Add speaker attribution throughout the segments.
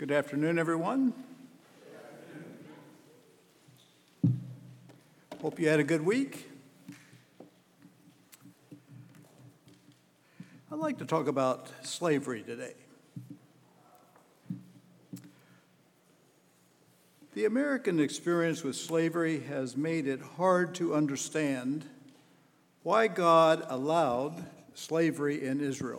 Speaker 1: Good afternoon, everyone. Hope you had a good week. I'd like to talk about slavery today. The American experience with slavery has made it hard to understand why God allowed slavery in Israel.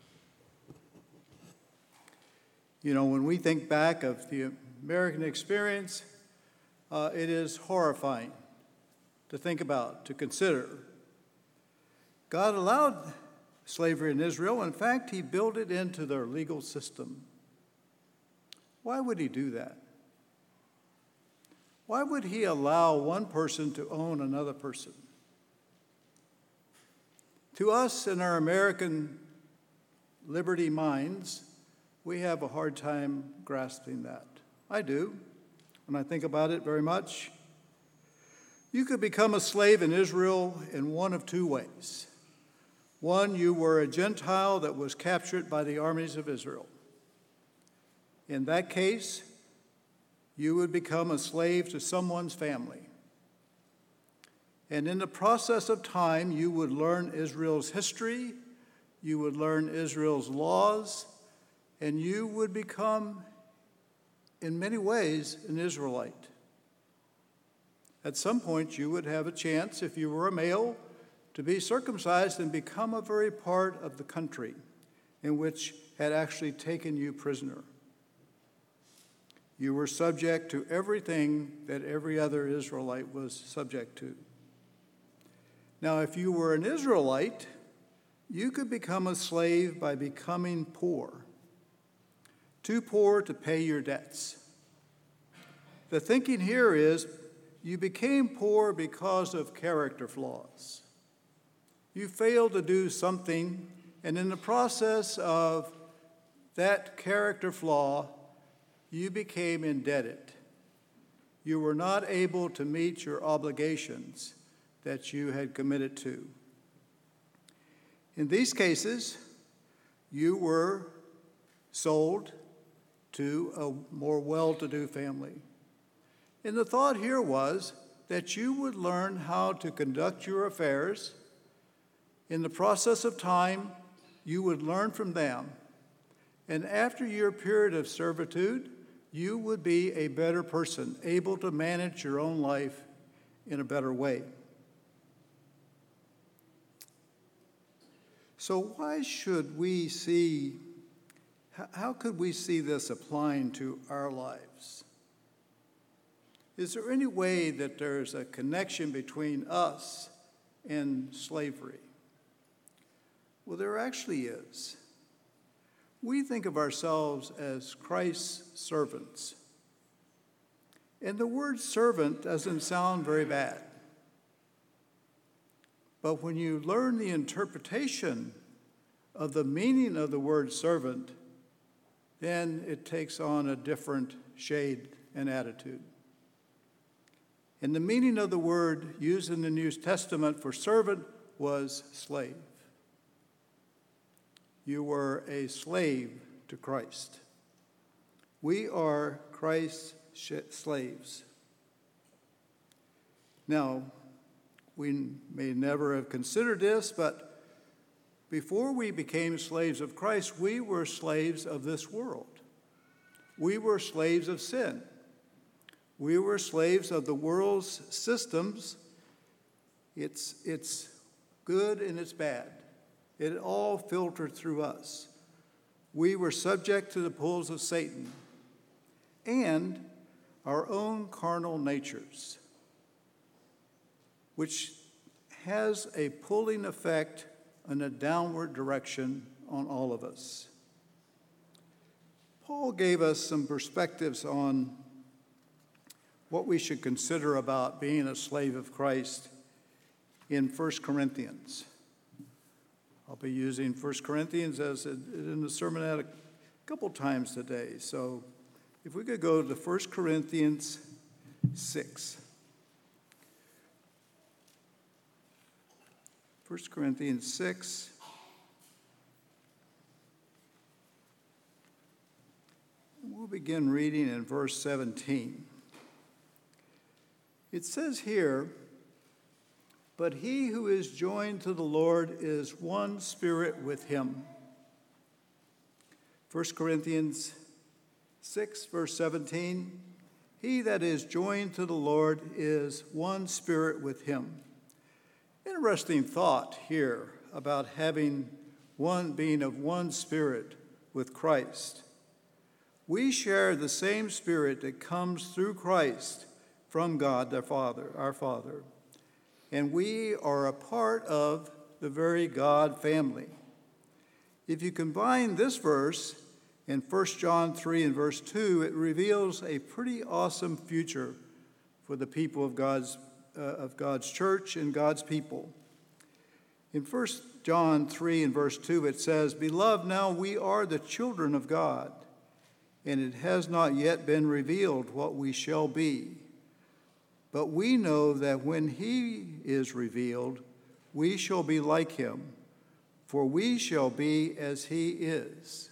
Speaker 1: You know, when we think back of the American experience, it is horrifying to think about, to consider. God allowed slavery in Israel. In fact, he built it into their legal system. Why would he do that? Why would he allow one person to own another person? To us in our American liberty minds, we have a hard time grasping that. I do, when I think about it very much. You could become a slave in Israel in one of two ways. One, you were a Gentile that was captured by the armies of Israel. In that case, you would become a slave to someone's family. And in the process of time, you would learn Israel's history, you would learn Israel's laws, and you would become, in many ways, an Israelite. At some point, you would have a chance, if you were a male, to be circumcised and become a very part of the country in which had actually taken you prisoner. You were subject to everything that every other Israelite was subject to. Now, if you were an Israelite, you could become a slave by becoming poor. Too poor to pay your debts. The thinking here is you became poor because of character flaws. You failed to do something, and in the process of that character flaw, you became indebted. You were not able to meet your obligations that you had committed to. In these cases, you were sold to a more well-to-do family. And the thought here was that you would learn how to conduct your affairs. In the process of time, you would learn from them. And after your period of servitude, you would be a better person, able to manage your own life in a better way. So how could we see this applying to our lives? Is there any way that there's a connection between us and slavery? Well, there actually is. We think of ourselves as Christ's servants. And the word servant doesn't sound very bad. But when you learn the interpretation of the meaning of the word servant, then it takes on a different shade and attitude. And the meaning of the word used in the New Testament for servant was slave. You were a slave to Christ. We are Christ's slaves. Now, we may never have considered this, but before we became slaves of Christ, we were slaves of this world. We were slaves of sin. We were slaves of the world's systems. It's good and it's bad. It all filtered through us. We were subject to the pulls of Satan and our own carnal natures, which has a pulling effect in a downward direction on all of us. Paul gave us some perspectives on what we should consider about being a slave of Christ in 1 Corinthians. I'll be using 1 Corinthians as in the sermon a couple times today. So if we could go to 1 Corinthians 6. 1 Corinthians 6. We'll begin reading in verse 17. It says here, "But he who is joined to the Lord is one spirit with him." 1 Corinthians 6, verse 17, "He that is joined to the Lord is one spirit with him." Interesting thought here about being of one spirit with Christ. We share the same Spirit that comes through Christ from God our Father, and we are a part of the very God family. If you combine this verse in 1 John 3 and verse 2, it reveals a pretty awesome future for the people of God's church and God's people. In 1 John 3 and verse 2, it says, "Beloved, now we are the children of God, and it has not yet been revealed what we shall be. But we know that when he is revealed, we shall be like him, for we shall be as he is."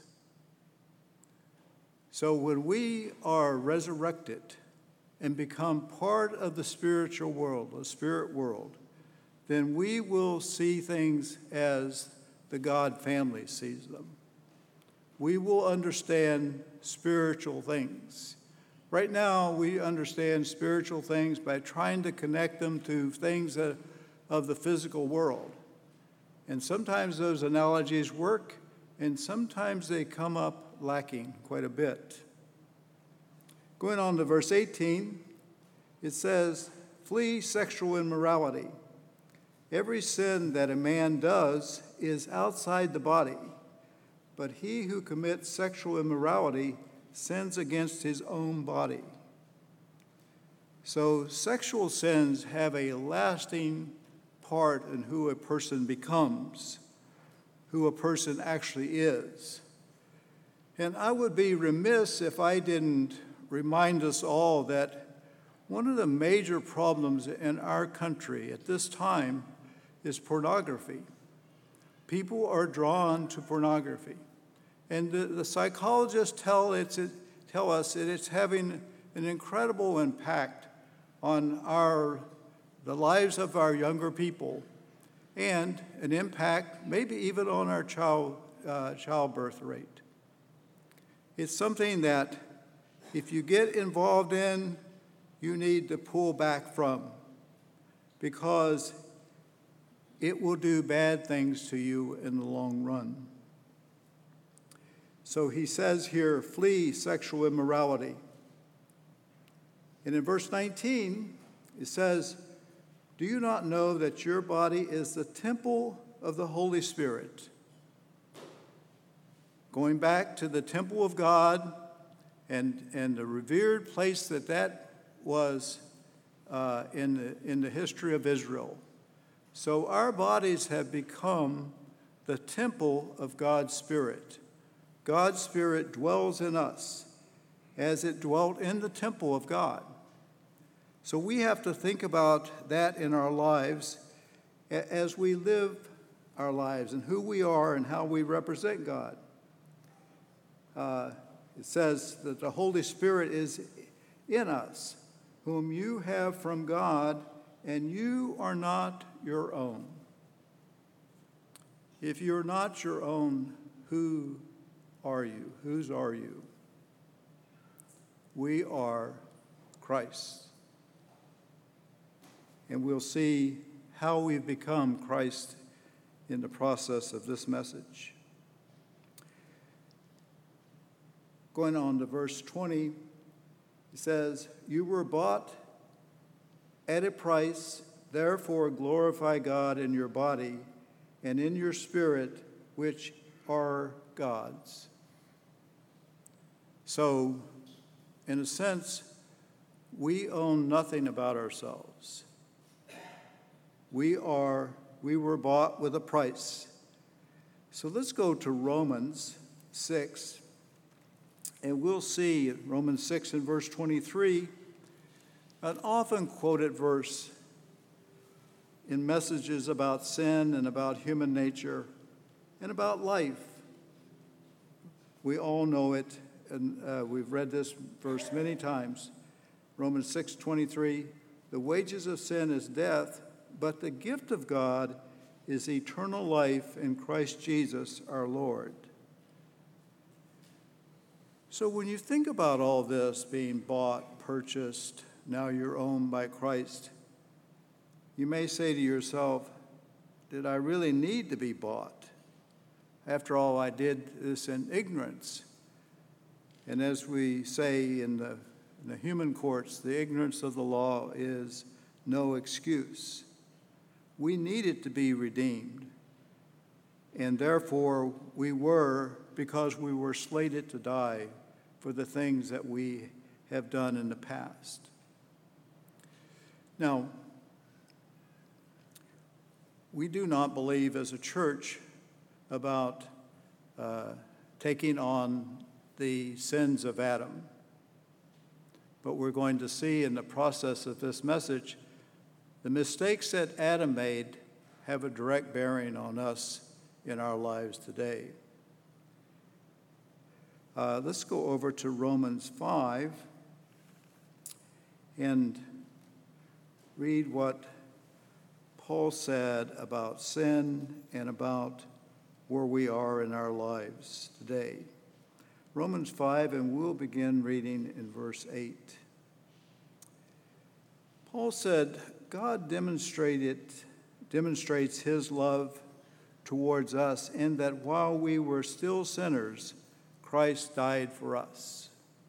Speaker 1: So when we are resurrected and become part of the spiritual world, the spirit world, then we will see things as the God family sees them. We will understand spiritual things. Right now, we understand spiritual things by trying to connect them to things of the physical world. And sometimes those analogies work, and sometimes they come up lacking quite a bit. Going on to verse 18, it says, "Flee sexual immorality. Every sin that a man does is outside the body, but he who commits sexual immorality sins against his own body." So sexual sins have a lasting part in who a person becomes, who a person actually is. And I would be remiss if I didn't remind us all that one of the major problems in our country at this time is pornography. People are drawn to pornography. And the psychologists tell us that it's having an incredible impact on the lives of our younger people, and an impact maybe even on our childbirth rate. It's something that if you get involved in, you need to pull back from, because it will do bad things to you in the long run. So he says here, "Flee sexual immorality." And in verse 19, it says, "Do you not know that your body is the temple of the Holy Spirit?" Going back to the temple of God and the revered place that was in the history of Israel. So our bodies have become the temple of God's Spirit. God's Spirit dwells in us as it dwelt in the temple of God. So we have to think about that in our lives as we live our lives and who we are and how we represent God. It says that the Holy Spirit is in us, whom you have from God, and you are not your own. If you're not your own, who are you? Whose are you? We are Christ. And we'll see how we've become Christ in the process of this message. Going on to verse 20, it says, "You were bought at a price, therefore glorify God in your body and in your spirit, which are God's." So, in a sense, we own nothing about ourselves. We were bought with a price. So let's go to Romans 6, and we'll see Romans 6 and verse 23, an often quoted verse in messages about sin and about human nature and about life. We all know it and we've read this verse many times, Romans 6:23, the wages of sin is death, but the gift of God is eternal life in Christ Jesus our Lord. So when you think about all this being bought, purchased, now you're owned by Christ, you may say to yourself, did I really need to be bought? After all, I did this in ignorance. And as we say in the human courts, the ignorance of the law is no excuse. We needed to be redeemed. And therefore, because we were slated to die for the things that we have done in the past. Now, we do not believe as a church about taking on the sins of Adam. But we're going to see in the process of this message, the mistakes that Adam made have a direct bearing on us in our lives today. Let's go over to Romans 5 and read what Paul said about sin and about where we are in our lives today. Romans 5, and we'll begin reading in verse 8. Paul said, God demonstrates his love towards us in that while we were still sinners, Christ died for us.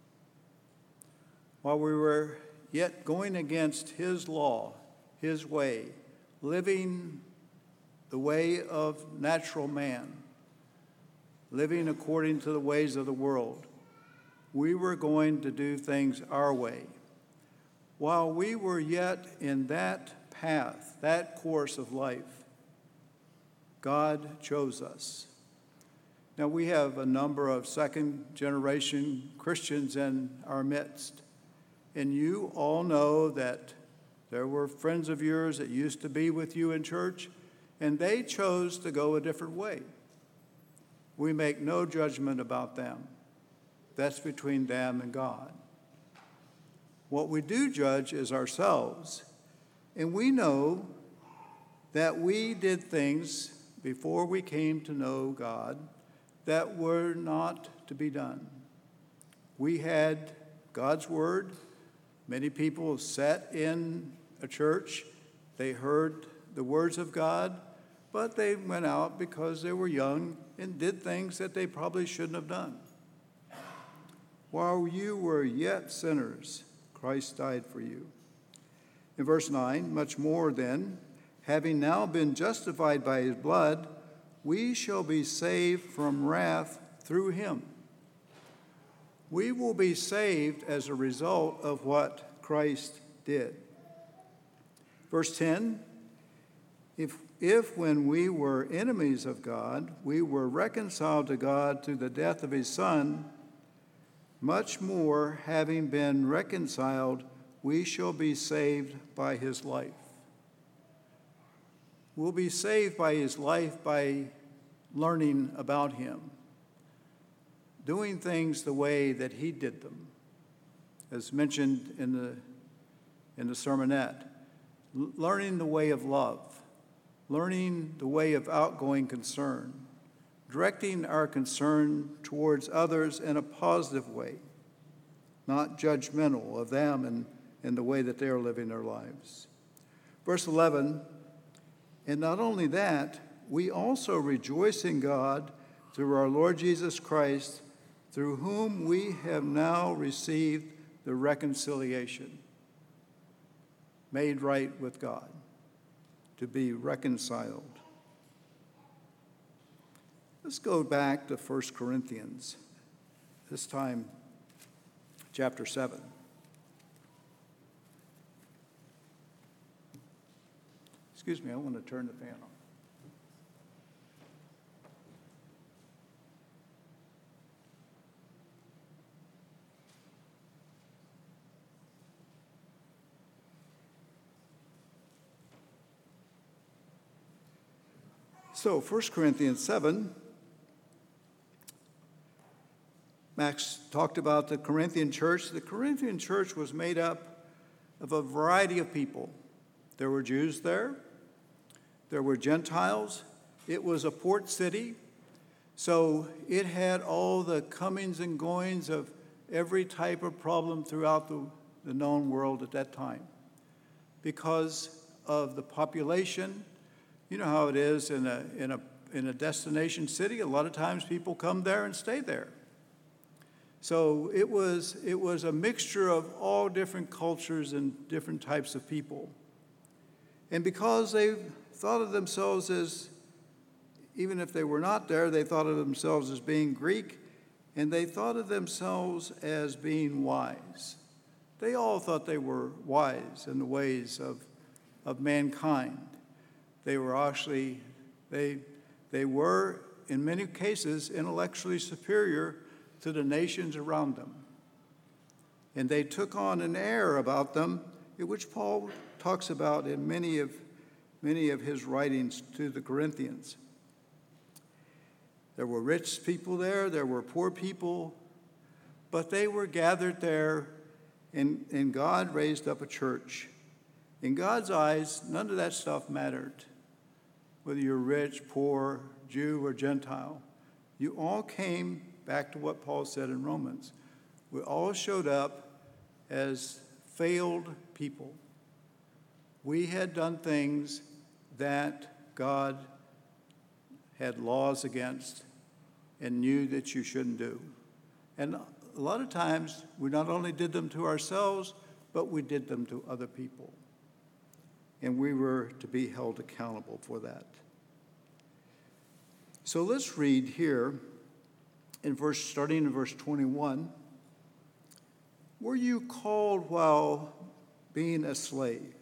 Speaker 1: While we were yet going against his law, his way, living the way of natural man, living according to the ways of the world, we were going to do things our way. While we were yet in that path, that course of life, God chose us. Now, we have a number of second-generation Christians in our midst, and you all know that there were friends of yours that used to be with you in church, and they chose to go a different way. We make no judgment about them. That's between them and God. What we do judge is ourselves, and we know that we did things before we came to know God that were not to be done. We had God's word. Many people sat in a church. They heard the words of God, but they went out because they were young and did things that they probably shouldn't have done. While you were yet sinners, Christ died for you. In verse 9, much more then, having now been justified by his blood, we shall be saved from wrath through him. We will be saved as a result of what Christ did. Verse 10, if when we were enemies of God, we were reconciled to God through the death of his Son, much more, having been reconciled, we shall be saved by his life. We'll be saved by his life by learning about him, doing things the way that he did them, as mentioned in the sermonette, learning the way of love, learning the way of outgoing concern, directing our concern towards others in a positive way, not judgmental of them and the way that they are living their lives. Verse 11, and not only that, we also rejoice in God through our Lord Jesus Christ, through whom we have now received the reconciliation, made right with God, to be reconciled. Let's go back to 1 Corinthians, this time chapter 7. Excuse me, I want to turn the fan on. So, 1 Corinthians 7, Max talked about the Corinthian church. The Corinthian church was made up of a variety of people. There were Jews there. There were Gentiles. It was a port city, so it had all the comings and goings of every type of problem throughout the known world at that time. Because of the population, you know how it is in a destination city. A lot of times people come there and stay there. So it was a mixture of all different cultures and different types of people. And because they thought of themselves as, even if they were not there, they thought of themselves as being Greek, and they thought of themselves as being wise. They all thought they were wise in the ways of mankind. They were actually, they were, in many cases, intellectually superior to the nations around them. And they took on an air about them, which Paul talks about in many of his writings to the Corinthians. There were rich people there were poor people, but they were gathered there, and God raised up a church. In God's eyes, none of that stuff mattered. Whether you're rich, poor, Jew, or Gentile, you all came back to what Paul said in Romans. We all showed up as failed people. We had done things that God had laws against and knew that you shouldn't do. And a lot of times, we not only did them to ourselves, but we did them to other people. And we were to be held accountable for that. So let's read here, starting in verse 21. Were you called while being a slave?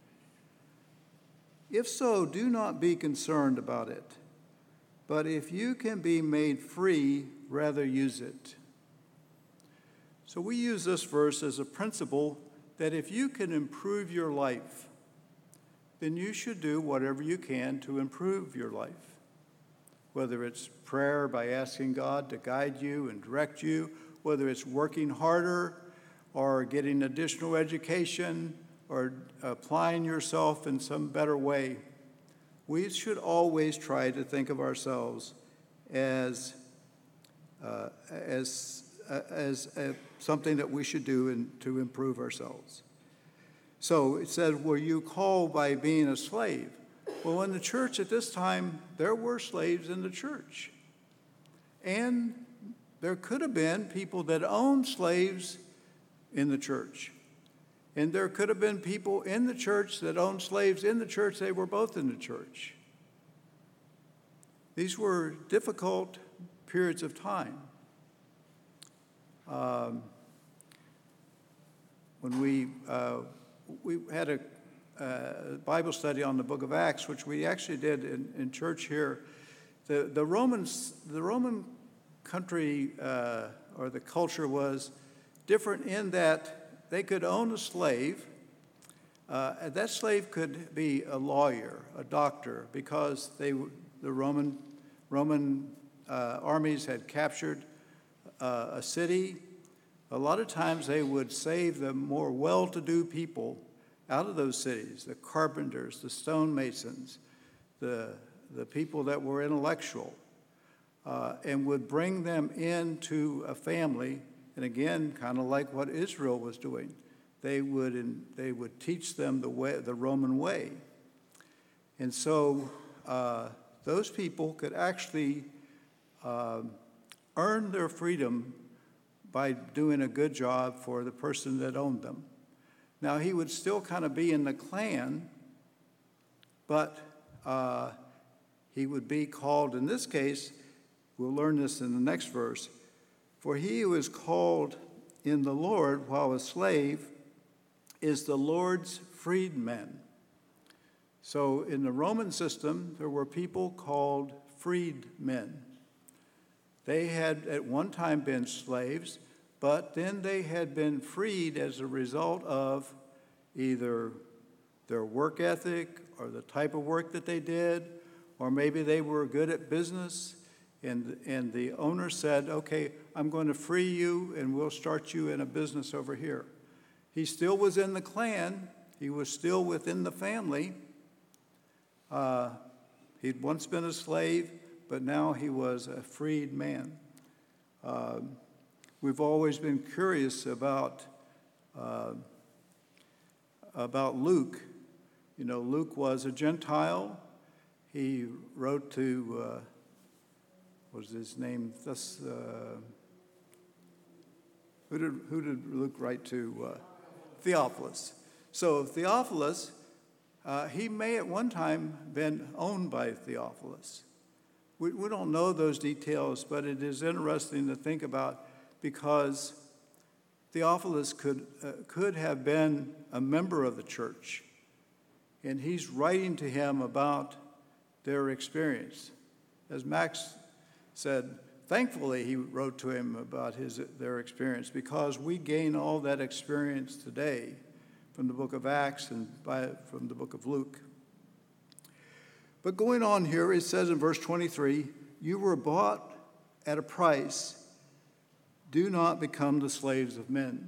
Speaker 1: If so, do not be concerned about it. But if you can be made free, rather use it. So we use this verse as a principle that if you can improve your life, then you should do whatever you can to improve your life. Whether it's prayer by asking God to guide you and direct you, whether it's working harder or getting additional education or applying yourself in some better way, we should always try to think of ourselves as something that we should do to improve ourselves. So it said, were you called by being a slave? Well, in the church at this time, there were slaves in the church. And there could have been people that owned slaves in the church. And there could have been people in the church that owned slaves in the church. They were both in the church. These were difficult periods of time. When we had a Bible study on the book of Acts, which we actually did in church here, the Roman country or the culture was different in that they could own a slave. That slave could be a lawyer, a doctor, because the Roman armies had captured a city. A lot of times they would save the more well-to-do people out of those cities, the carpenters, the stonemasons, the people that were intellectual, and would bring them into a family. And again, kind of like what Israel was doing, they would teach them the Roman way. And so those people could actually earn their freedom by doing a good job for the person that owned them. Now, he would still kind of be in the clan, but he would be called, in this case, we'll learn this in the next verse, for he who is called in the Lord while a slave is the Lord's freedman. So in the Roman system, there were people called freedmen. They had at one time been slaves, but then they had been freed as a result of either their work ethic or the type of work that they did, or maybe they were good at business And the owner said, okay, I'm going to free you and we'll start you in a business over here. He still was in the clan. He was still within the family. He'd once been a slave, but now he was a freed man. We've always been curious about Luke. You know, Luke was a Gentile. He wrote to, what was his name? Who did Luke write to? Theophilus. So Theophilus, he may at one time been owned by Theophilus. We don't know those details, but it is interesting to think about because Theophilus could have been a member of the church, and he's writing to him about their experience. As Max said, thankfully he wrote to him about their experience because we gain all that experience today from the book of Acts and from the book of Luke. But going on here, it says in verse 23, you were bought at a price. Do not become the slaves of men.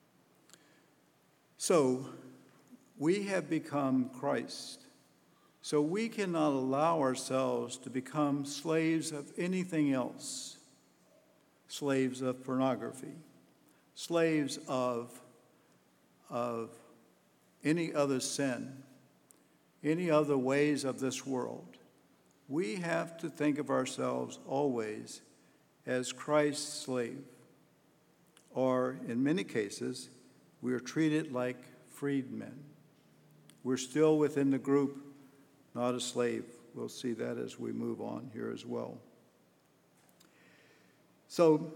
Speaker 1: So we have become Christ. So we cannot allow ourselves to become slaves of anything else. Slaves of pornography. Slaves of any other sin. Any other ways of this world. We have to think of ourselves always as Christ's slave. Or in many cases, we are treated like freedmen. We're still within the group, not a slave. We'll see that as we move on here as well. So,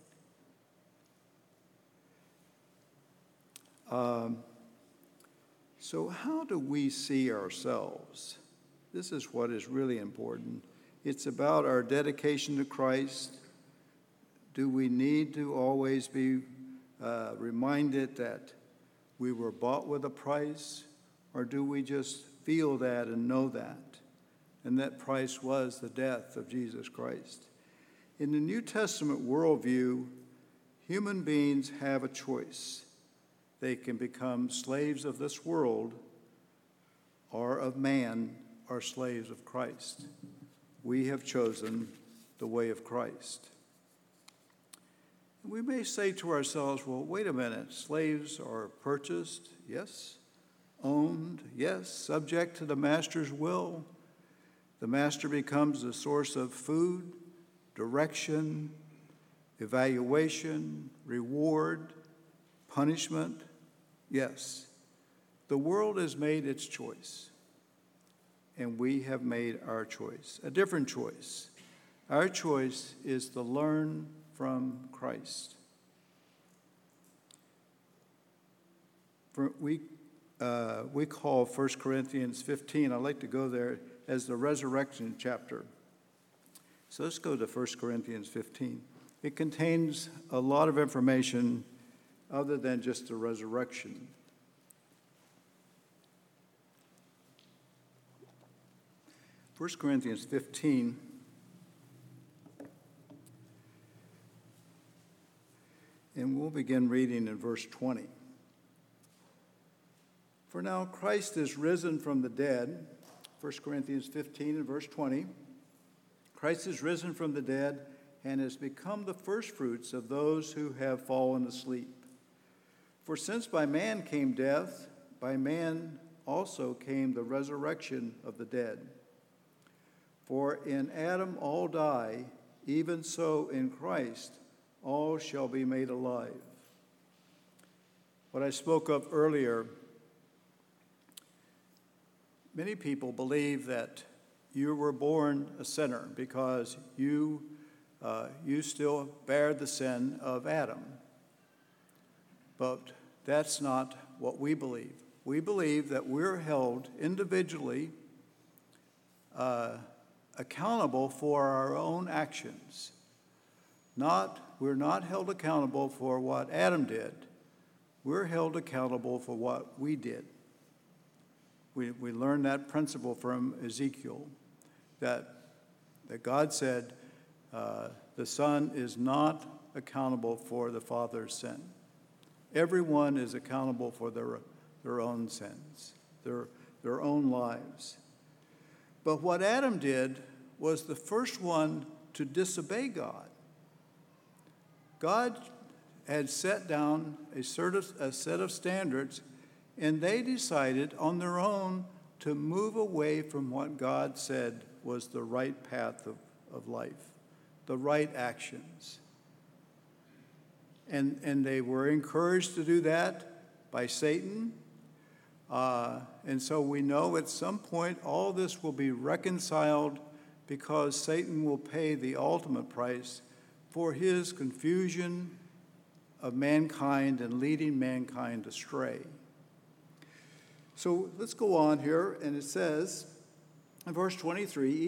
Speaker 1: how do we see ourselves? This is what is really important. It's about our dedication to Christ. Do we need to always be reminded that we were bought with a price, or do we just feel that and know that? And that price was the death of Jesus Christ. In the New Testament worldview, human beings have a choice. They can become slaves of this world or of man, or slaves of Christ. We have chosen the way of Christ. We may say to ourselves, well, wait a minute, slaves are purchased, yes. Owned, yes. Subject to the master's will. The master becomes the source of food, direction, evaluation, reward, punishment. Yes, the world has made its choice, and we have made our choice, a different choice. Our choice is to learn from Christ. We call 1 Corinthians 15, I like to go there, as the resurrection chapter. So let's go to 1 Corinthians 15. It contains a lot of information other than just the resurrection. First Corinthians 15, and we'll begin reading in verse 20. For now Christ is risen from the dead, 1 Corinthians 15 and verse 20. Christ is risen from the dead and has become the firstfruits of those who have fallen asleep. For since by man came death, by man also came the resurrection of the dead. For in Adam all die, even so in Christ all shall be made alive. What I spoke of earlier, many people believe that you were born a sinner because you still bear the sin of Adam. But that's not what we believe. We believe that we're held individually accountable for our own actions. We're not held accountable for what Adam did. We're held accountable for what we did. We learned that principle from Ezekiel, that God said, the Son is not accountable for the Father's sin. Everyone is accountable for their own sins, their own lives. But what Adam did was the first one to disobey God. God had set down a set of standards, and they decided on their own to move away from what God said was the right path of life, the right actions. And they were encouraged to do that by Satan. And so we know at some point all this will be reconciled because Satan will pay the ultimate price for his confusion of mankind and leading mankind astray. So let's go on here, and it says in verse 23,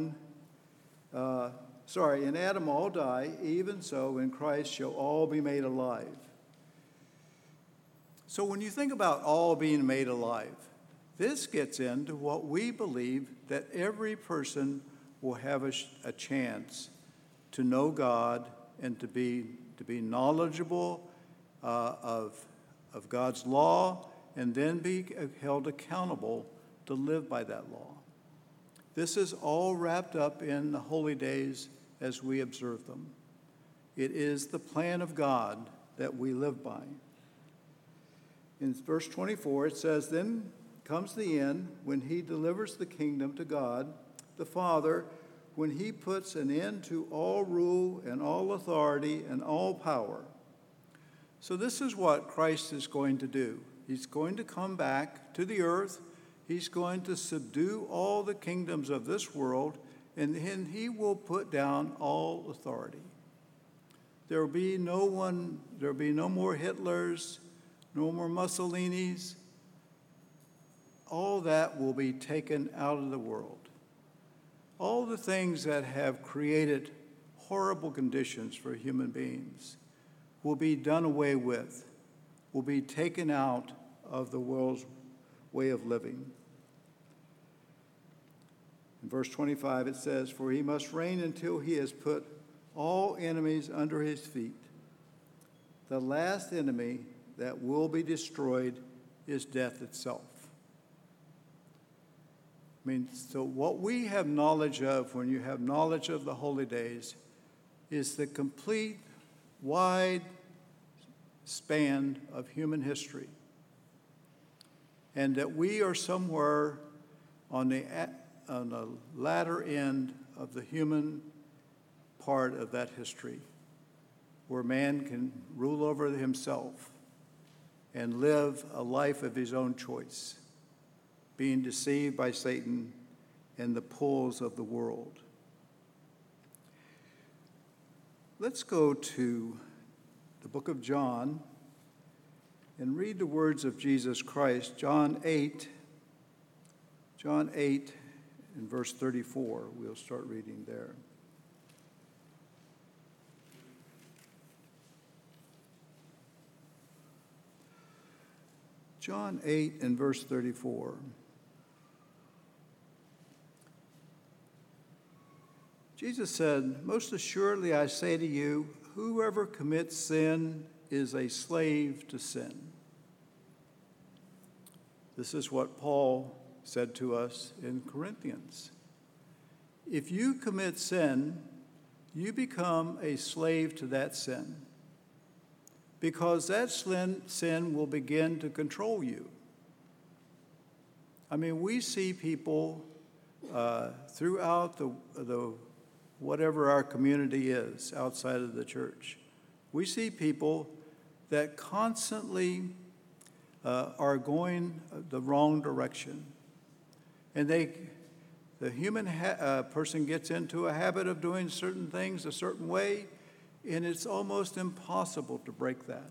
Speaker 1: in Adam all die, even so in Christ shall all be made alive. So when you think about all being made alive, this gets into what we believe, that every person will have a chance to know God and to be knowledgeable of God's law, and then be held accountable to live by that law. This is all wrapped up in the holy days as we observe them. It is the plan of God that we live by. In verse 24, it says, "Then comes the end, when he delivers the kingdom to God, the Father, when he puts an end to all rule and all authority and all power." So this is what Christ is going to do. He's going to come back to the earth. He's going to subdue all the kingdoms of this world, and then he will put down all authority. There will be no more Hitlers, no more Mussolinis. All that will be taken out of the world. All the things that have created horrible conditions for human beings will be done away with, will be taken out of the world's way of living. In verse 25 it says, "For he must reign until he has put all enemies under his feet. The last enemy that will be destroyed is death itself." So what we have knowledge of, when you have knowledge of the holy days, is the complete, wide span of human history. And that we are somewhere on the latter end of the human part of that history, where man can rule over himself and live a life of his own choice, being deceived by Satan and the pulls of the world. Let's go to the book of John and read the words of Jesus Christ, John 8 in verse 34. We'll start reading there. John 8 and verse 34. Jesus said, "Most assuredly I say to you, whoever commits sin is a slave to sin." This is what Paul said to us in Corinthians. If you commit sin, you become a slave to that sin, because that sin will begin to control you. I mean, we see people throughout the whatever our community is outside of the church. We see people that constantly are going the wrong direction. And the human person gets into a habit of doing certain things a certain way, and it's almost impossible to break that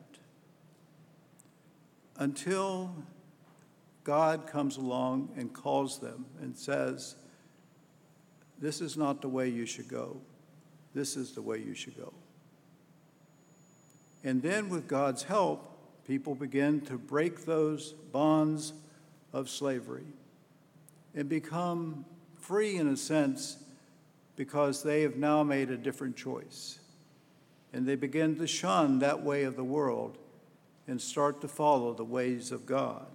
Speaker 1: until God comes along and calls them and says, "This is not the way you should go. This is the way you should go." And then with God's help, people begin to break those bonds of slavery and become free, in a sense, because they have now made a different choice. And they begin to shun that way of the world and start to follow the ways of God.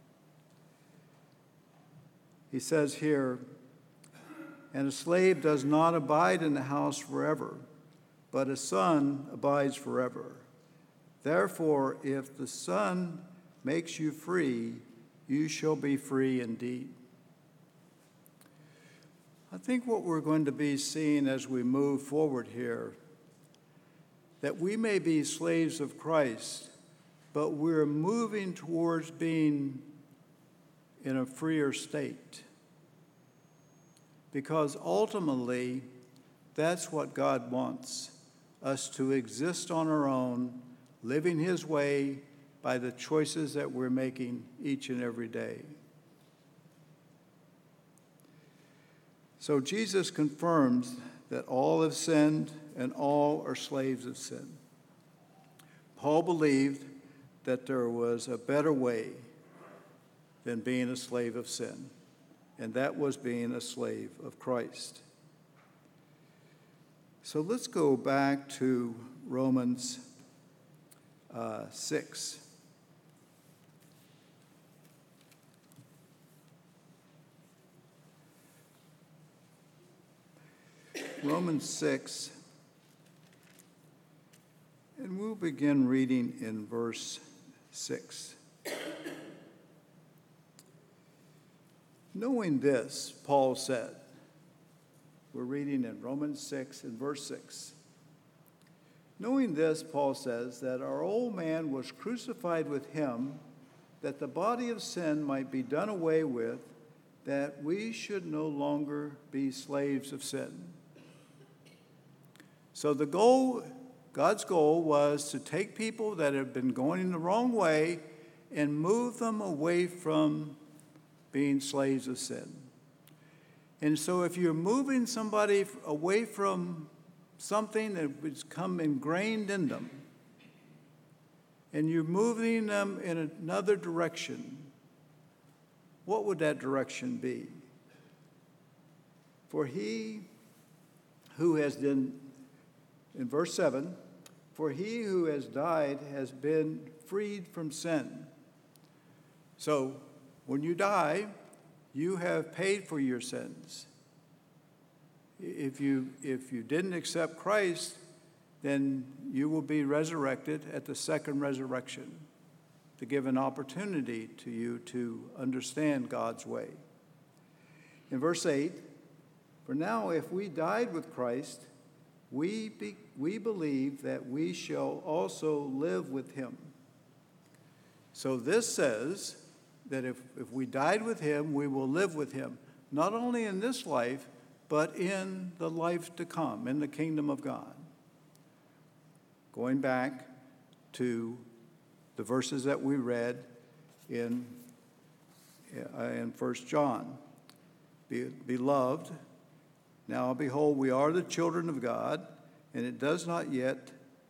Speaker 1: He says here, "And a slave does not abide in the house forever, but a son abides forever. Therefore, if the Son makes you free, you shall be free indeed." I think what we're going to be seeing as we move forward here, that we may be slaves of Christ, but we're moving towards being in a freer state. Because ultimately, that's what God wants, us to exist on our own, living His way by the choices that we're making each and every day. So Jesus confirms that all have sinned and all are slaves of sin. Paul believed that there was a better way than being a slave of sin, and that was being a slave of Christ. So let's go back to Romans 6. Romans 6, and we'll begin reading in verse 6. Knowing this, Paul said, we're reading in Romans 6 and verse 6. Knowing this, Paul says, that our old man was crucified with him, that the body of sin might be done away with, that we should no longer be slaves of sin. So the goal, God's goal, was to take people that have been going the wrong way and move them away from being slaves of sin. And so if you're moving somebody away from something that has come ingrained in them, and you're moving them in another direction, what would that direction be? For he who has been, in verse 7, for he who has died has been freed from sin. So when you die, you have paid for your sins. If you didn't accept Christ, then you will be resurrected at the second resurrection to give an opportunity to you to understand God's way. In verse 8, for now if we died with Christ, we believe that we shall also live with him. So this says that if we died with him, we will live with him, not only in this life, but in the life to come, in the kingdom of God. Going back to the verses that we read in 1 John. Beloved, now behold, we are the children of God, and it has not yet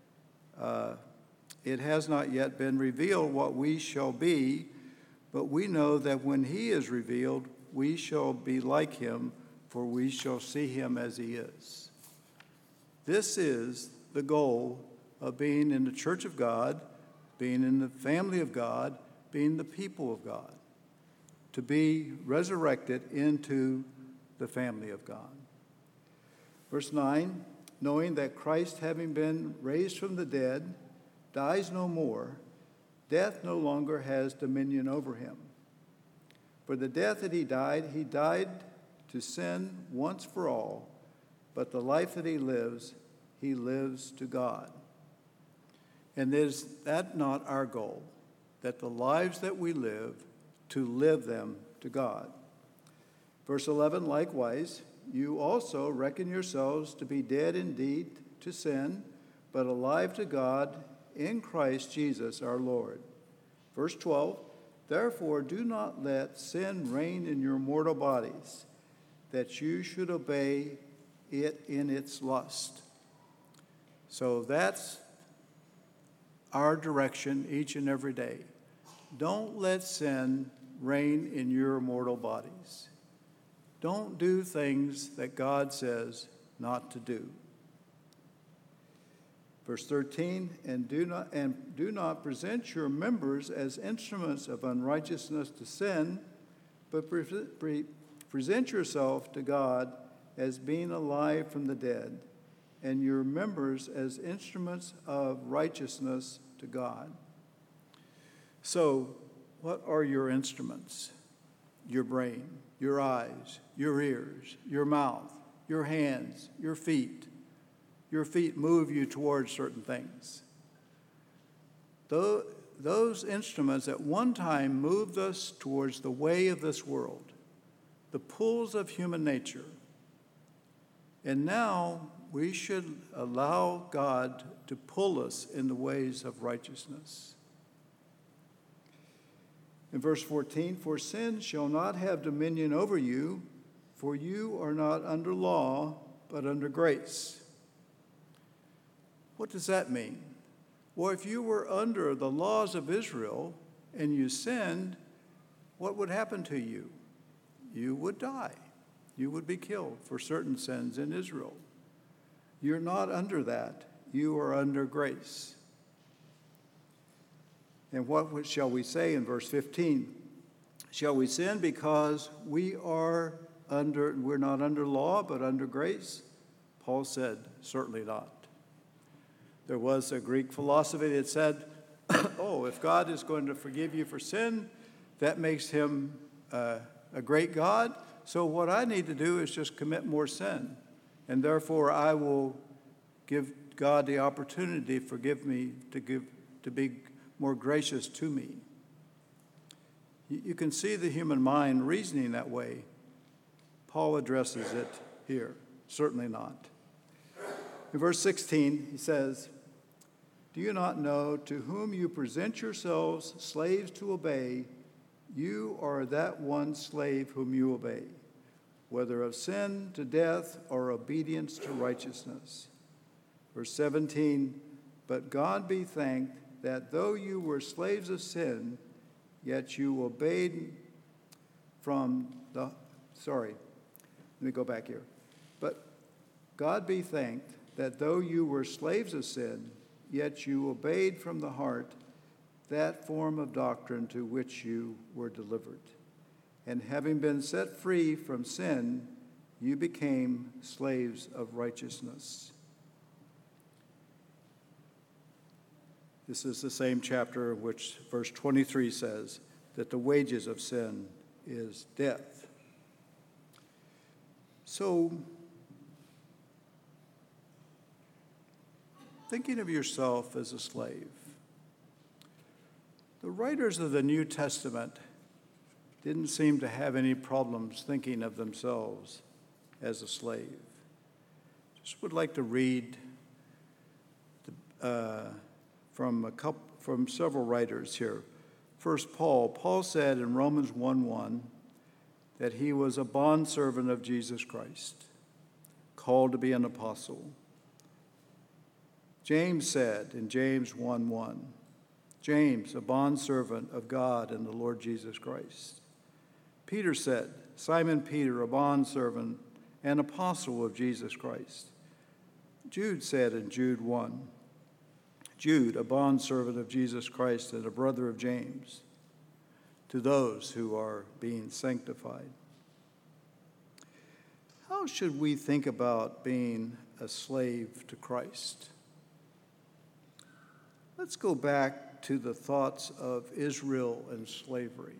Speaker 1: been revealed what we shall be, but we know that when he is revealed, we shall be like him, for we shall see him as he is. This is the goal of being in the church of God, being in the family of God, being the people of God, to be resurrected into the family of God. Verse 9, knowing that Christ, having been raised from the dead, dies no more, death no longer has dominion over him. For the death that he died to sin once for all, but the life that he lives to God. And is that not our goal? That the lives that we live, to live them to God. Verse 11, likewise, you also reckon yourselves to be dead indeed to sin, but alive to God in Christ Jesus our Lord. Verse 12, therefore do not let sin reign in your mortal bodies, that you should obey it in its lust. So that's our direction each and every day. Don't let sin reign in your mortal bodies. Don't do things that God says not to do. Verse 13, and do not present your members as instruments of unrighteousness to sin, but present yourself to God as being alive from the dead, and your members as instruments of righteousness to God. So, what are your instruments? Your brain, your eyes, your ears, your mouth, your hands, your feet. Your feet move you towards certain things. Those instruments at one time moved us towards the way of this world, the pulls of human nature. And now we should allow God to pull us in the ways of righteousness. In verse 14, for sin shall not have dominion over you, for you are not under law, but under grace. What does that mean? Well, if you were under the laws of Israel and you sinned, what would happen to you? You would die. You would be killed for certain sins in Israel. You're not under that. You are under grace. And what shall we say in verse 15? Shall we sin because we're not under law, but under grace? Paul said, certainly not. There was a Greek philosophy that said, if God is going to forgive you for sin, that makes him a great God. So what I need to do is just commit more sin. And therefore I will give God the opportunity to forgive me, to be more gracious to me. You can see the human mind reasoning that way. Paul addresses it here. Certainly not. In verse 16, he says, do you not know to whom you present yourselves slaves to obey, you are that one slave whom you obey, whether of sin to death or obedience to righteousness. Verse 17, but God be thanked that though you were slaves of sin, yet you obeyed But God be thanked that though you were slaves of sin, yet you obeyed from the heart that form of doctrine to which you were delivered. And having been set free from sin, you became slaves of righteousness. This is the same chapter in which verse 23 says that the wages of sin is death. So, thinking of yourself as a slave, the writers of the New Testament didn't seem to have any problems thinking of themselves as a slave. Just would like to read from several writers here. First, Paul said in Romans 1:1 that he was a bondservant of Jesus Christ, called to be an apostle. James said in James 1:1, James, a bondservant of God and the Lord Jesus Christ. Peter said, Simon Peter, a bondservant and apostle of Jesus Christ. Jude said in Jude 1, Jude, a bondservant of Jesus Christ and a brother of James, to those who are being sanctified. How should we think about being a slave to Christ? Let's go back to the thoughts of Israel and slavery.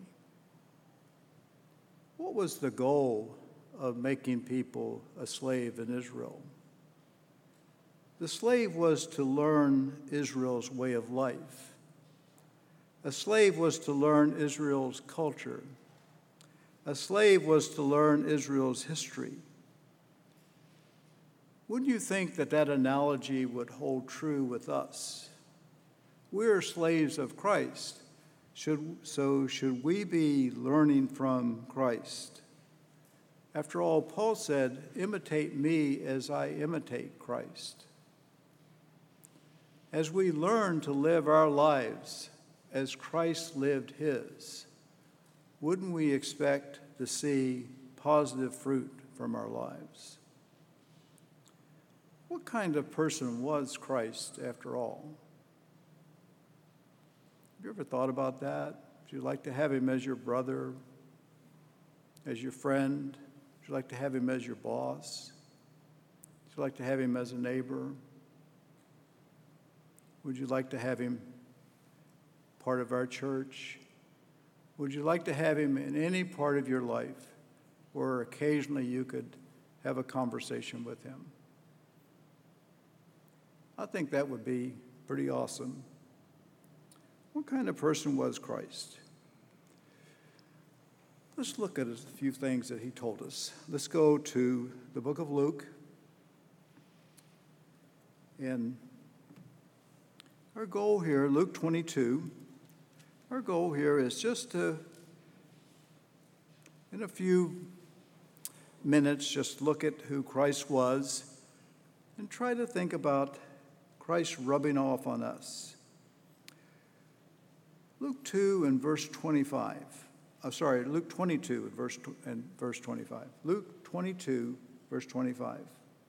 Speaker 1: What was the goal of making people a slave in Israel? The slave was to learn Israel's way of life. A slave was to learn Israel's culture. A slave was to learn Israel's history. Wouldn't you think that that analogy would hold true with us? We're slaves of Christ. Should we be learning from Christ? After all, Paul said, imitate me as I imitate Christ. As we learn to live our lives as Christ lived his, wouldn't we expect to see positive fruit from our lives? what kind of person was Christ after all? Have you ever thought about that? Would you like to have him as your brother, as your friend? Would you like to have him as your boss? Would you like to have him as a neighbor? Would you like to have him part of our church? Would you like to have him in any part of your life where occasionally you could have a conversation with him? I think that would be pretty awesome. What kind of person was Christ? Let's look at a few things that he told us. Let's go to the book of Luke. And our goal here, Luke 22, our goal here is just to, in a few minutes, just look at who Christ was and try to think about Christ rubbing off on us. Luke 2 and verse 25. Luke 22 and verse 25. Luke 22, verse 25.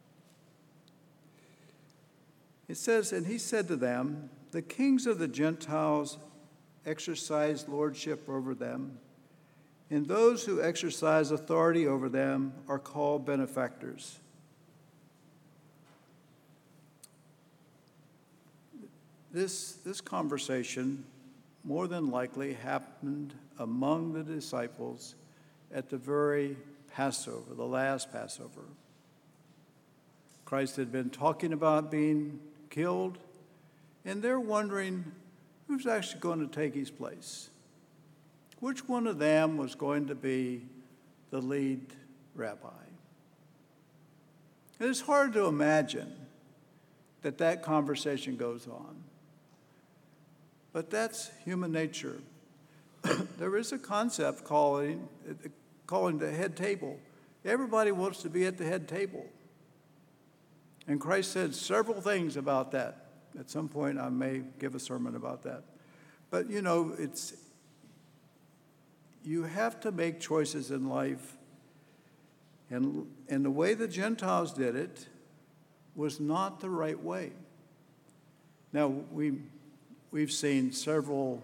Speaker 1: It says, "And he said to them, the kings of the Gentiles exercise lordship over them, and those who exercise authority over them are called benefactors." This conversation more than likely happened among the disciples at the very Passover, the last Passover. Christ had been talking about being killed, and they're wondering who's actually going to take his place. Which one of them was going to be the lead rabbi? And it's hard to imagine that conversation goes on. But that's human nature. There is a concept calling the head table. Everybody wants to be at the head table. And Christ said several things about that. At some point, I may give a sermon about that. But, you have to make choices in life. And the way the Gentiles did it was not the right way. Now, we've seen several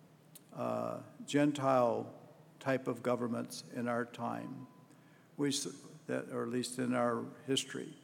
Speaker 1: Gentile type of governments in our time, or at least in our history.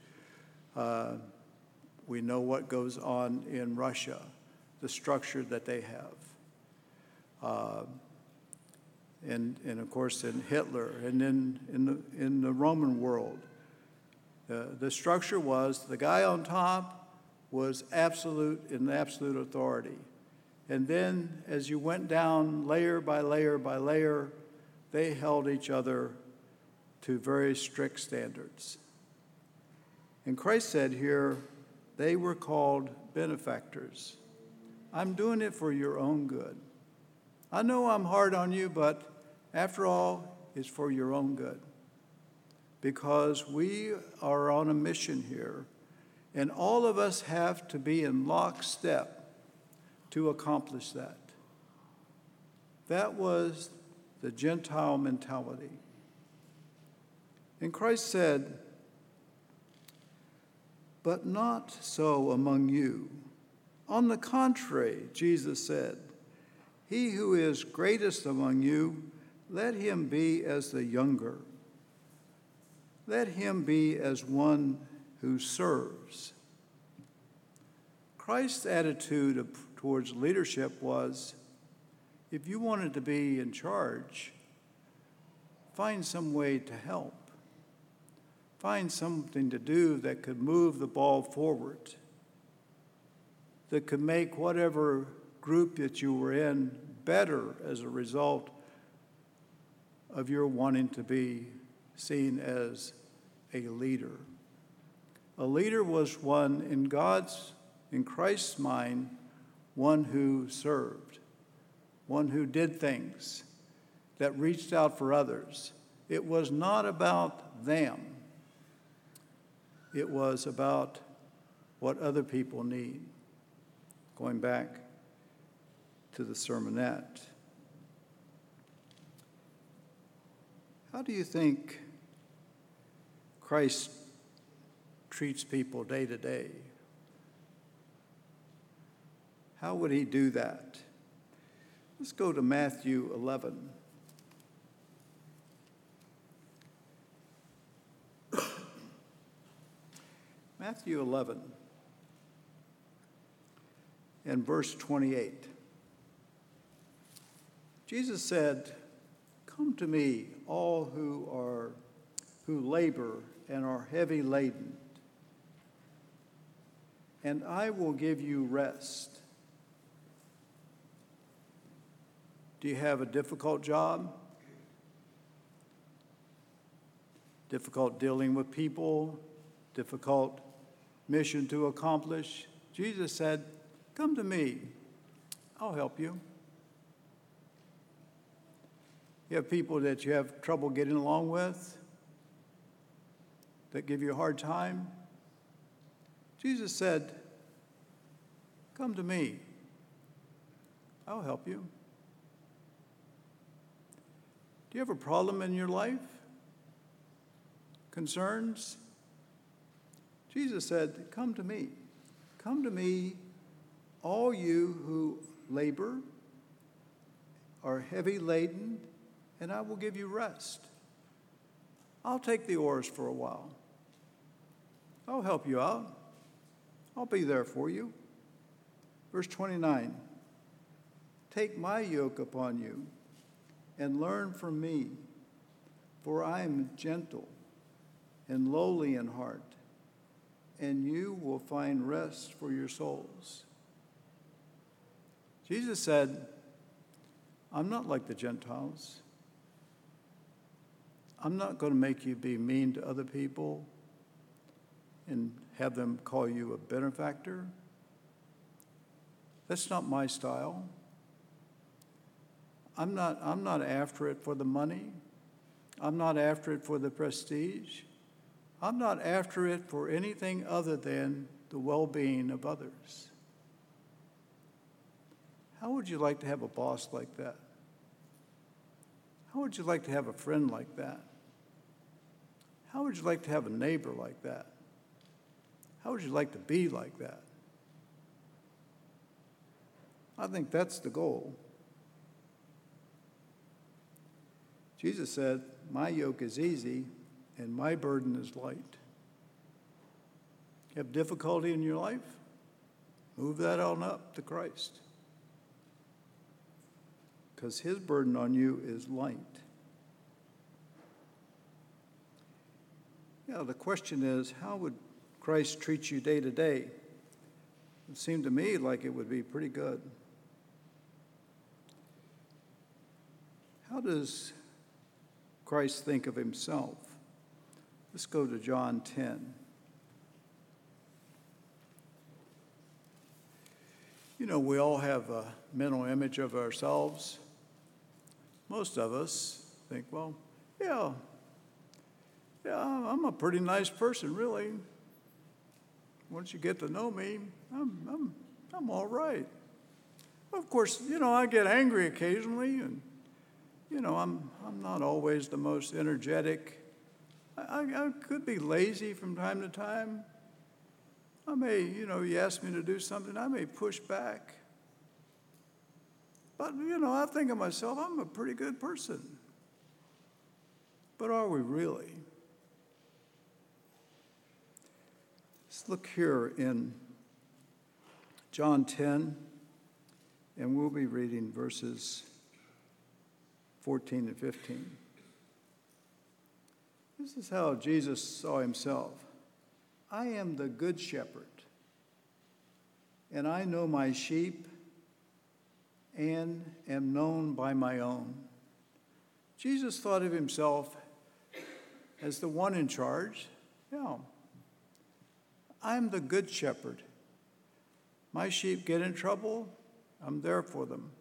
Speaker 1: We know what goes on in Russia, the structure that they have. And of course in Hitler, and in the Roman world. The structure was the guy on top was absolute authority. And then as you went down layer by layer by layer, they held each other to very strict standards. And Christ said here, they were called benefactors. I'm doing it for your own good. I know I'm hard on you, but after all, it's for your own good. Because we are on a mission here, and all of us have to be in lockstep to accomplish that. That was the Gentile mentality. And Christ said, "But not so among you. On the contrary," Jesus said, "he who is greatest among you, let him be as the younger. Let him be as one who serves." Christ's attitude towards leadership was, if you wanted to be in charge, find some way to help. Find something to do that could move the ball forward, that could make whatever group that you were in better as a result of your wanting to be seen as a leader. A leader was one, in Christ's mind, one who served, one who did things, that reached out for others. It was not about them. It was about what other people need. Going back to the sermonette. How do you think Christ treats people day to day. How would he do that? Let's go to Matthew 11. Matthew 11 and verse 28. Jesus said, "Come to me, all who labor and are heavy laden, and I will give you rest." Do you have a difficult job? Difficult dealing with people? Difficult mission to accomplish? Jesus said, "Come to me. I'll help you." You have people that you have trouble getting along with, that give you a hard time. Jesus said, "Come to me. I'll help you." Do you have a problem in your life? Concerns? Jesus said, "Come to me. Come to me, all you who labor, are heavy laden, and I will give you rest. I'll take the oars for a while. I'll help you out. I'll be there for you." Verse 29, "Take my yoke upon you and learn from me, for I am gentle and lowly in heart, and you will find rest for your souls." Jesus said, "I'm not like the Gentiles. I'm not going to make you be mean to other people and have them call you a benefactor. That's not my style. I'm not after it for the money. I'm not after it for the prestige. I'm not after it for anything other than the well-being of others." How would you like to have a boss like that? How would you like to have a friend like that? How would you like to have a neighbor like that? How would you like to be like that? I think that's the goal. Jesus said, "My yoke is easy and my burden is light." You have difficulty in your life? Move that on up to Christ, because his burden on you is light. Yeah, the question is, how would Christ treat you day to day? It seemed to me like it would be pretty good. How does Christ think of himself? Let's go to John 10. You know, we all have a mental image of ourselves. Most of us think, well, yeah, I'm a pretty nice person, really. Once you get to know me, I'm all right. Of course, I get angry occasionally, and I'm not always the most energetic. I could be lazy from time to time. I may, you ask me to do something, I may push back. But, I think of myself, I'm a pretty good person. But are we really? Let's look here in John 10, and we'll be reading verses 14 and 15. This is how Jesus saw himself. "I am the good shepherd, and I know my sheep and am known by my own." Jesus thought of himself as the one in charge. Yeah, I'm the good shepherd. My sheep get in trouble, I'm there for them.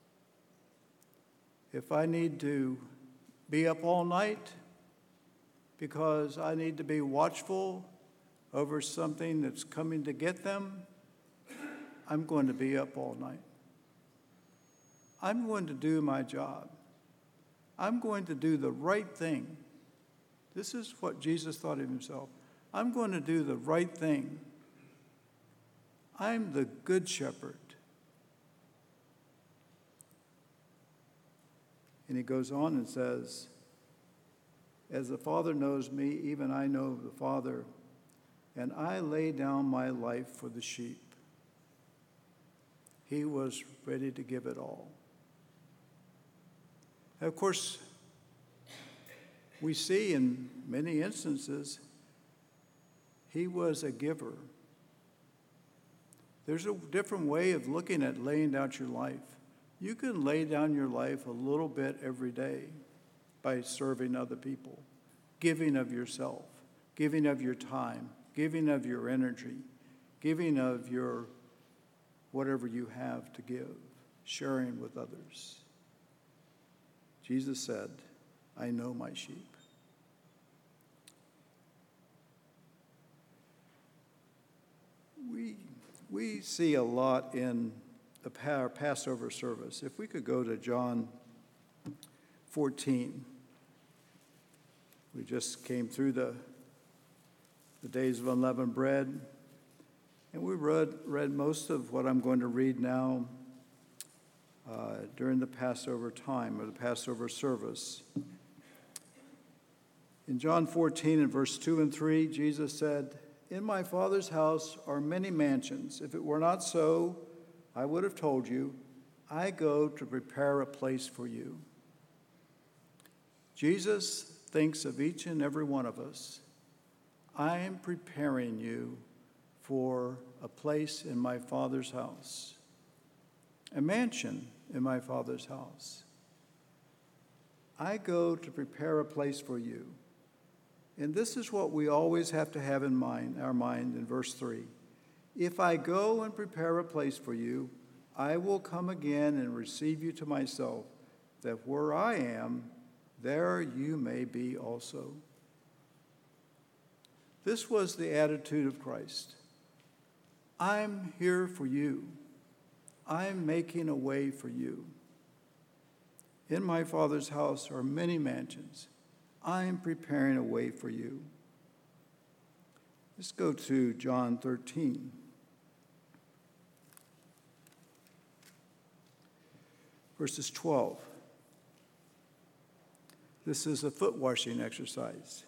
Speaker 1: If I need to be up all night because I need to be watchful over something that's coming to get them, I'm going to be up all night. I'm going to do my job. I'm going to do the right thing. This is what Jesus thought of himself. I'm going to do the right thing. I'm the good shepherd. And he goes on and says, as the Father knows me, even I know the Father, and I lay down my life for the sheep. He was ready to give it all. Of course, we see in many instances, he was a giver. There's a different way of looking at laying down your life. You can lay down your life a little bit every day by serving other people, giving of yourself, giving of your time, giving of your energy, giving of your whatever you have to give, sharing with others. Jesus said, I know my sheep. We see a lot in our Passover service. If we could go to John 14. We just came through the days of unleavened bread, and we read most of what I'm going to read now during the Passover time or the Passover service. In John 14 and verse 2 and 3, Jesus said, in my Father's house are many mansions. If it were not so, I would have told you, I go to prepare a place for you. Jesus thinks of each and every one of us. I am preparing you for a place in my Father's house, a mansion in my Father's house. I go to prepare a place for you. And this is what we always have to have in mind, our mind in verse 3. If I go and prepare a place for you, I will come again and receive you to myself, that where I am, there you may be also. This was the attitude of Christ. I'm here for you. I'm making a way for you. In my Father's house are many mansions. I am preparing a way for you. Let's go to John 13. Verses 12. This is a foot washing exercise.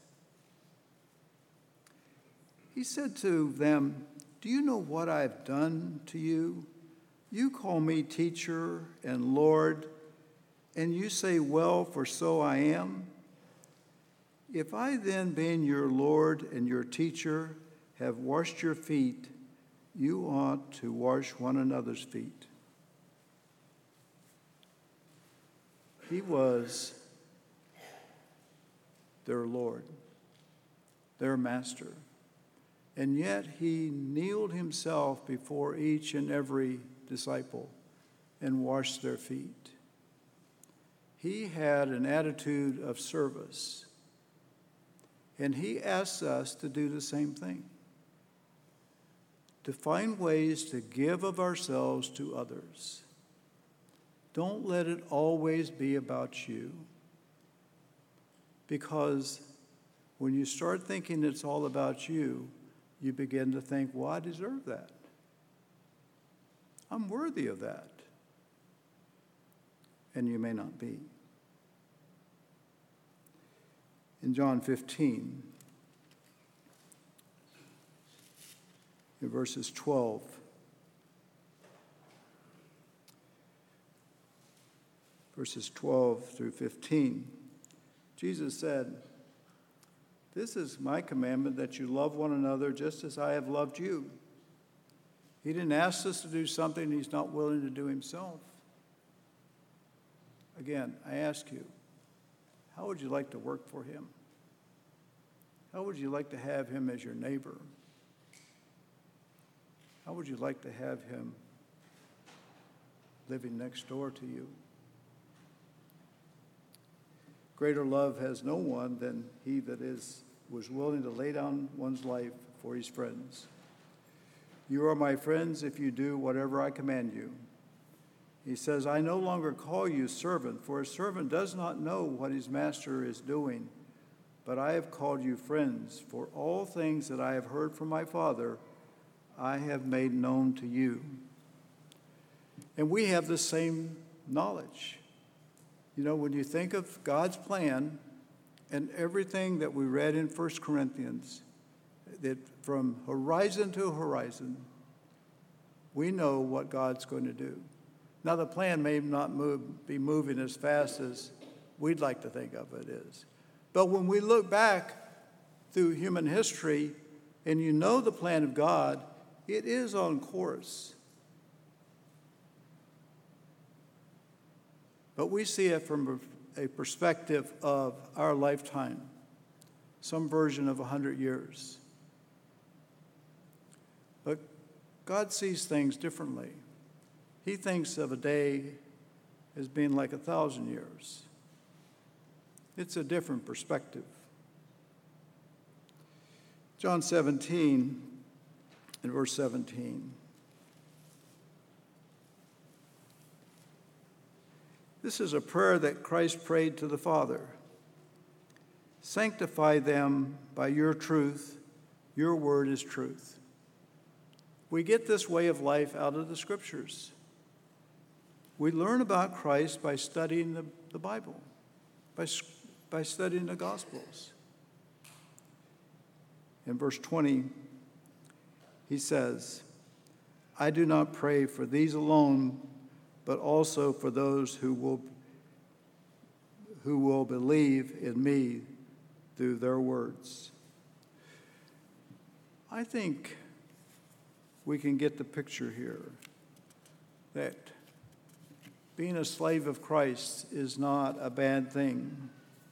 Speaker 1: He said to them, do you know what I've done to you? You call me teacher and Lord, and you say, well, for so I am. If I then, being your Lord and your teacher, have washed your feet, you ought to wash one another's feet. He was their Lord, their master, and yet he kneeled himself before each and every disciple and washed their feet. He had an attitude of service. And he asks us to do the same thing, to find ways to give of ourselves to others. Don't let it always be about you, because when you start thinking it's all about you, you begin to think, well, I deserve that. I'm worthy of that. And you may not be. In John 15, in verses 12, verses 12 through 15, Jesus said, this is my commandment, that you love one another just as I have loved you. He didn't ask us to do something he's not willing to do himself. Again, I ask you, how would you like to work for him? How would you like to have him as your neighbor? How would you like to have him living next door to you? Greater love has no one than he that was willing to lay down one's life for his friends. You are my friends if you do whatever I command you. He says, I no longer call you servant, for a servant does not know what his master is doing, but I have called you friends, for all things that I have heard from my Father, I have made known to you. And we have the same knowledge. You know, when you think of God's plan and everything that we read in 1 Corinthians, that from horizon to horizon, we know what God's going to do. Now, the plan may not be moving as fast as we'd like to think of it is. But when we look back through human history and you know the plan of God, it is on course. But we see it from a perspective of our lifetime, some version of 100 years. But God sees things differently. He thinks of a day as being like 1,000 years. It's a different perspective. John 17 and verse 17. This is a prayer that Christ prayed to the Father. Sanctify them by your truth. Your word is truth. We get this way of life out of the Scriptures. We learn about Christ by studying the Bible, by studying the Gospels. In verse 20, he says, I do not pray for these alone, but also for those who will believe in me through their words. I think we can get the picture here that being a slave of Christ is not a bad thing.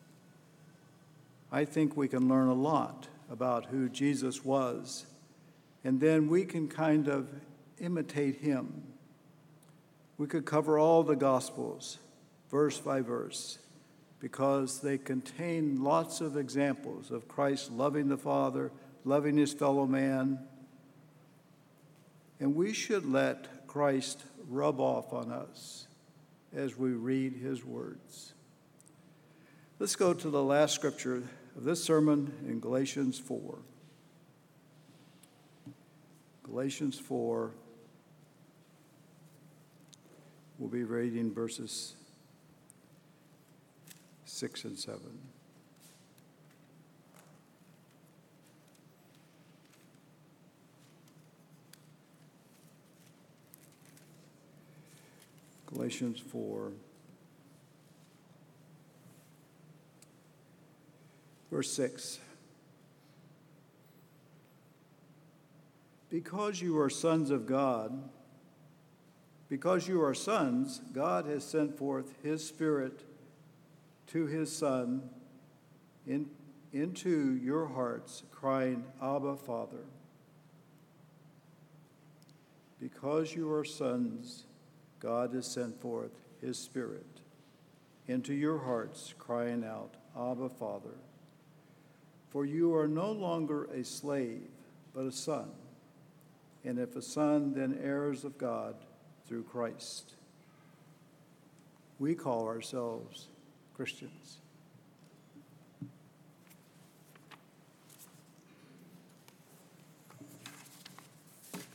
Speaker 1: I think we can learn a lot about who Jesus was, and then we can kind of imitate him. We could cover all the Gospels, verse by verse, because they contain lots of examples of Christ loving the Father, loving his fellow man. And we should let Christ rub off on us as we read his words. Let's go to the last scripture of this sermon in Galatians 4. Galatians 4. We'll be reading verses 6 and 7. Galatians 4, verse 6. Because you are sons of God, because you are sons, God has sent forth his Spirit to his Son into your hearts, crying, Abba, Father. Because you are sons, God has sent forth his Spirit into your hearts, crying out, Abba, Father. For you are no longer a slave, but a son. And if a son, then heirs of God through Christ. We call ourselves Christians.